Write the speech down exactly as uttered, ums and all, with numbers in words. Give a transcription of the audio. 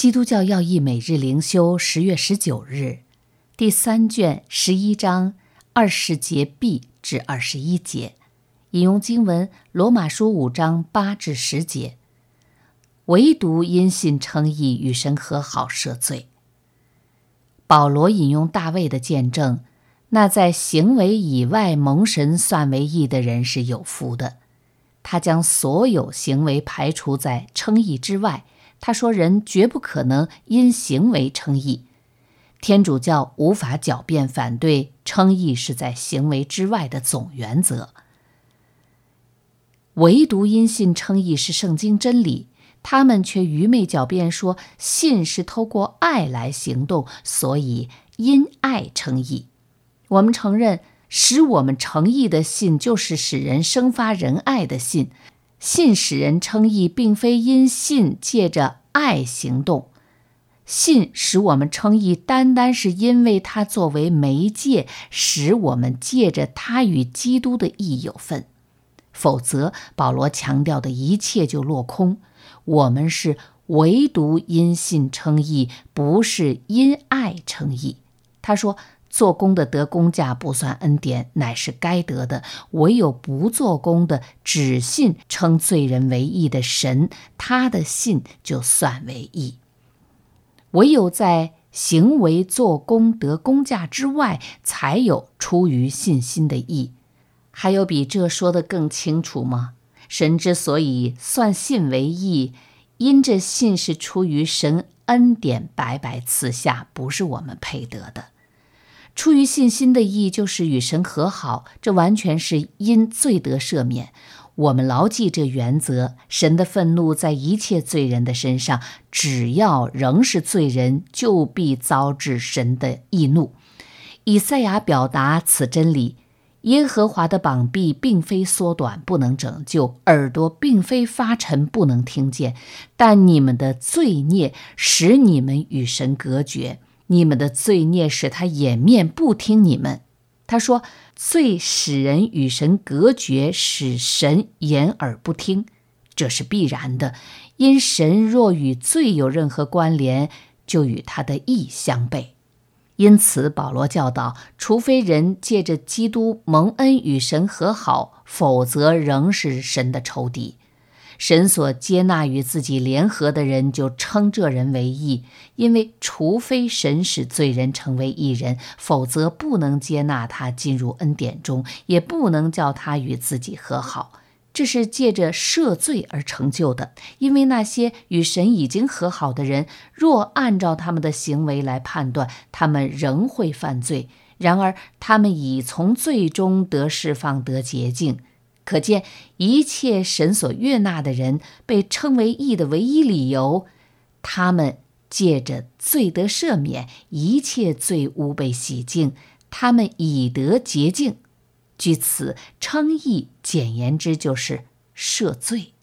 基督教要义每日灵修十月十九日，第三卷十一章二十节 B 至二十一节，引用经文罗马书五章八至十节，唯独因信称义，与神和好，赦罪。保罗引用大卫的见证，那在行为以外蒙神算为义的人是有福的。他将所有行为排除在称义之外。他说人绝不可能因行为称义。天主教无法狡辩反对称义是在行为之外的总原则。唯独因信称义是圣经真理，他们却愚昧狡辩说信是透过爱来行动，所以因爱称义。我们承认使我们称义的信就是使人生发仁爱的信。信使人称义，并非因信借着爱行动。信使我们称义，单单是因为它作为媒介，使我们借着它与基督的义有份。否则，保罗强调的一切就落空。我们是唯独因信称义，不是因爱称义。他说，做工的得工价不算恩典，乃是该得的；唯有不做工的，只信称罪人为义的神，他的信就算为义。唯有在行为做工得工价之外，才有出于信心的义。还有比这说得更清楚吗？神之所以算信为义，因这信是出于神恩典白白赐下，不是我们配得的。出于信心的义就是与神和好，这完全是因罪得赦免。我们牢记这原则，神的愤怒在一切罪人的身上，只要仍是罪人，就必遭致神的义怒。以赛亚表达此真理，耶和华的膀臂并非缩短，不能拯救；耳朵并非发沉，不能听见。但你们的罪孽使你们与神隔绝，你们的罪孽使他掩面不听你们。他说，罪使人与神隔绝，使神掩耳不听，这是必然的。因神若与罪有任何关联，就与他的义相悖。因此保罗教导，除非人借着基督蒙恩与神和好，否则仍是神的仇敌。神所接纳与自己联合的人，就称这人为义，因为除非神使罪人成为义人，否则不能接纳他进入恩典中，也不能叫他与自己和好。这是借着赦罪而成就的，因为那些与神已经和好的人，若按照他们的行为来判断，他们仍会犯罪，然而他们已从罪中得释放，得洁净。可见一切神所悦纳的人被称为义的唯一理由，他们借着罪得赦免，一切罪污被洗净，他们已得洁净。据此，称义简言之就是赦罪。